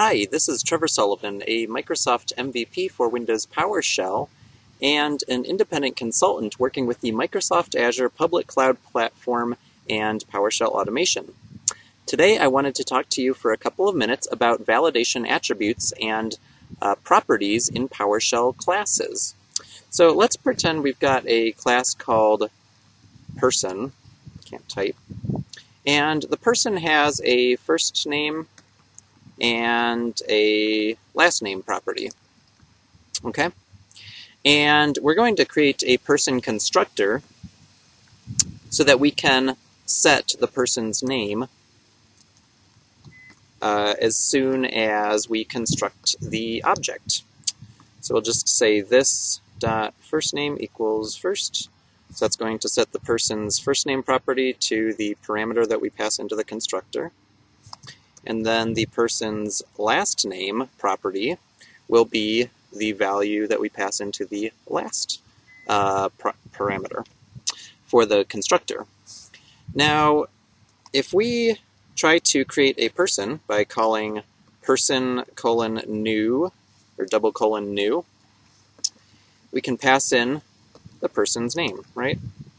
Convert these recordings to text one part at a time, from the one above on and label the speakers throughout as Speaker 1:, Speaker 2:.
Speaker 1: Hi, this is Trevor Sullivan, a Microsoft MVP for Windows PowerShell and an independent consultant working with the Microsoft Azure Public Cloud Platform and PowerShell automation. Today I wanted to talk to you for a couple of minutes about validation attributes and properties in PowerShell classes. So let's pretend we've got a class called person, can't type, and the person has a first name and a last name property. Okay? And we're going to create a person constructor so that we can set the person's name as soon as we construct the object. So we'll just say this dot first name equals first. So that's going to set the person's first name property to the parameter that we pass into the constructor. And then the person's last name property will be the value that we pass into the last parameter for the constructor. Now, if we try to create a person by calling person:new or :new, we can pass in the person's name, right?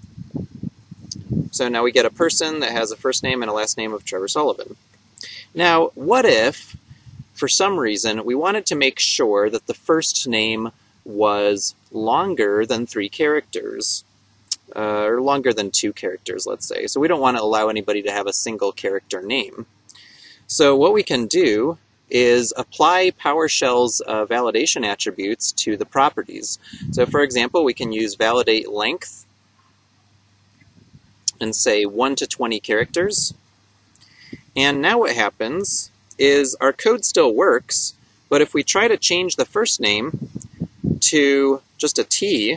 Speaker 1: So now we get a person that has a first name and a last name of Trevor Sullivan. Now, what if, for some reason, we wanted to make sure that the first name was longer than 3 characters, or longer than 2 characters, let's say. So we don't want to allow anybody to have a single character name. So what we can do is apply PowerShell's validation attributes to the properties. So for example, we can use validate length and say 1 to 20 characters. And now what happens is our code still works, but if we try to change the first name to just a T,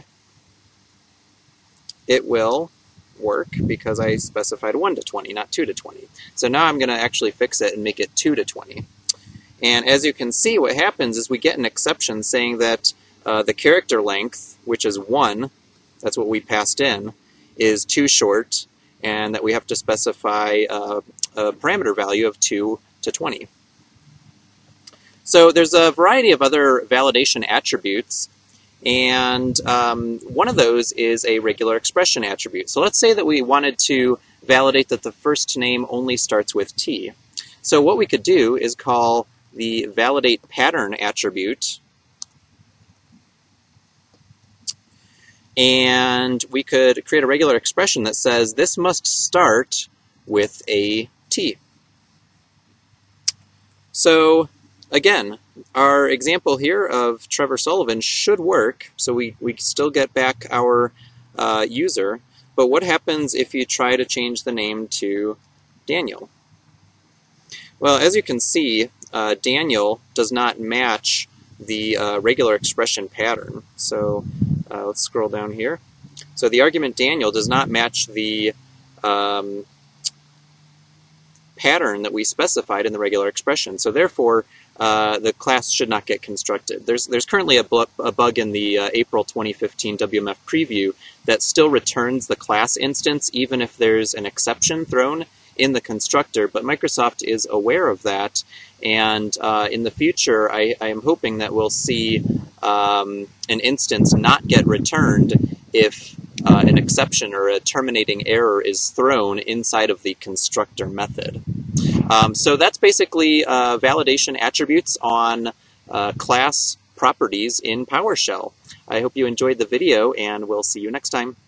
Speaker 1: it will work because I specified 1 to 20, not 2 to 20. So now I'm going to actually fix it and make it 2 to 20. And as you can see, what happens is we get an exception saying that the character length, which is 1, that's what we passed in, is too short, and that we have to specify a parameter value of 2 to 20. So there's a variety of other validation attributes, and one of those is a regular expression attribute. So let's say that we wanted to validate that the first name only starts with T. So what we could do is call the validate pattern attribute, and we could create a regular expression that says this must start with a T. So again, our example here of Trevor Sullivan should work, so we still get back our user, but what happens if you try to change the name to Daniel? Well, as you can see, Daniel does not match the regular expression pattern. So let's scroll down here. So the argument Daniel does not match the pattern that we specified in the regular expression. So therefore, the class should not get constructed. There's currently a bug in the April 2015 WMF preview that still returns the class instance even if there's an exception thrown in the constructor, but Microsoft is aware of that, and in the future I am hoping that we'll see an instance not get returned if an exception or a terminating error is thrown inside of the constructor method. So that's basically validation attributes on class properties in PowerShell. I hope you enjoyed the video, and we'll see you next time.